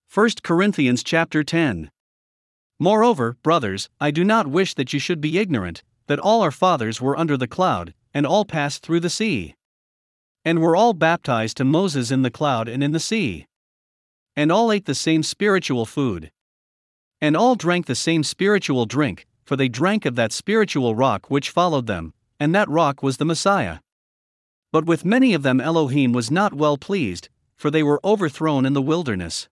1 Corinthians chapter 10. Moreover, brothers, I do not wish that you should be ignorant, that all our fathers were under the cloud, and all passed through the sea. And were all baptized to Moses in the cloud and in the sea. And all ate the same spiritual food. And all drank the same spiritual drink, for they drank of that spiritual rock which followed them, and that rock was the Messiah. But with many of them Elohim was not well pleased, for they were overthrown in the wilderness.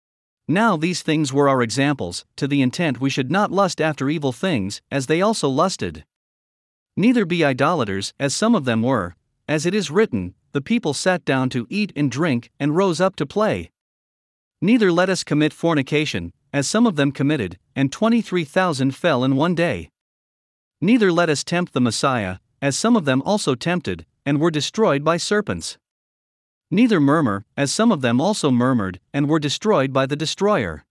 Now these things were our examples, to the intent we should not lust after evil things, as they also lusted. Neither be idolaters, as some of them were, as it is written, the people sat down to eat and drink, and rose up to play. Neither let us commit fornication, as some of them committed, and 23,000 fell in one day. Neither let us tempt the Messiah, as some of them also tempted, and were destroyed by serpents. Neither murmur, as some of them also murmured, and were destroyed by the destroyer.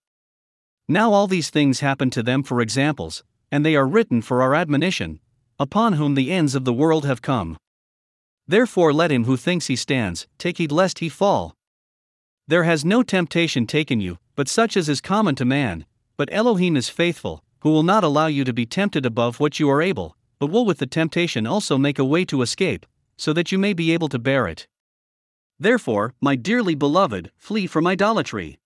Now all these things happened to them for examples, and they are written for our admonition, upon whom the ends of the world have come. Therefore let him who thinks he stands, take heed lest he fall. There has no temptation taken you, but such as is common to man, but Elohim is faithful, who will not allow you to be tempted above what you are able, but will with the temptation also make a way to escape, so that you may be able to bear it. Therefore, my dearly beloved, flee from idolatry.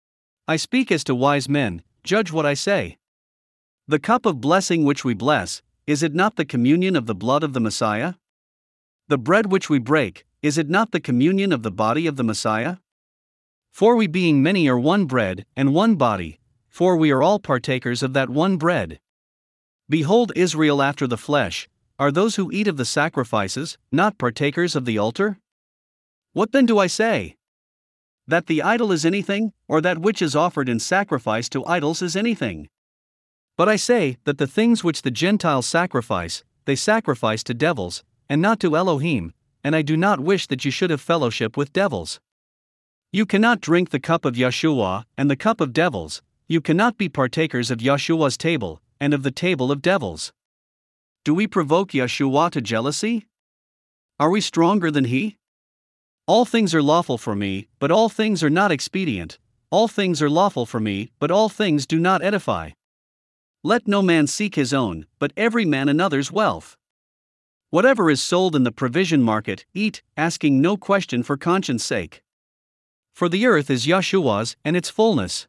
I speak as to wise men, judge what I say. The cup of blessing which we bless, is it not the communion of the blood of the Messiah? The bread which we break, is it not the communion of the body of the Messiah? For we being many are one bread, and one body, for we are all partakers of that one bread. Behold, Israel after the flesh, are those who eat of the sacrifices, not partakers of the altar? What then do I say? That the idol is anything, or that which is offered in sacrifice to idols is anything? But I say, that the things which the Gentiles sacrifice, they sacrifice to devils, and not to Elohim, and I do not wish that you should have fellowship with devils. You cannot drink the cup of Yeshua, and the cup of devils, you cannot be partakers of Yeshua's table, and of the table of devils. Do we provoke Yeshua to jealousy? Are we stronger than he? All things are lawful for me, but all things are not expedient. All things are lawful for me, but all things do not edify. Let no man seek his own, but every man another's wealth. Whatever is sold in the provision market, eat, asking no question for conscience sake. For the earth is Yeshua's, and its fullness.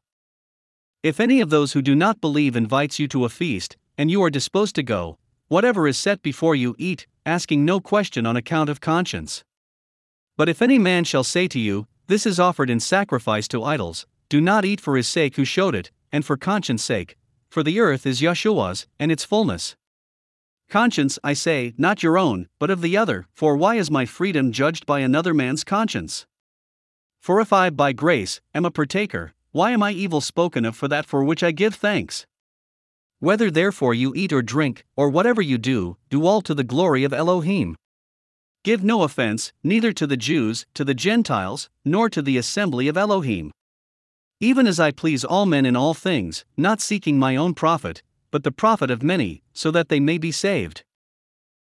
If any of those who do not believe invites you to a feast, and you are disposed to go, whatever is set before you eat, asking no question on account of conscience. But if any man shall say to you, this is offered in sacrifice to idols, do not eat for his sake who showed it, and for conscience sake, for the earth is Yeshua's, and its fullness. Conscience, I say, not your own, but of the other, for why is my freedom judged by another man's conscience? For if I, by grace, am a partaker, why am I evil spoken of for that for which I give thanks? Whether therefore you eat or drink, or whatever you do, do all to the glory of Elohim. Give no offense, neither to the Jews, to the Gentiles, nor to the assembly of Elohim. Even as I please all men in all things, not seeking my own profit, but the profit of many, so that they may be saved.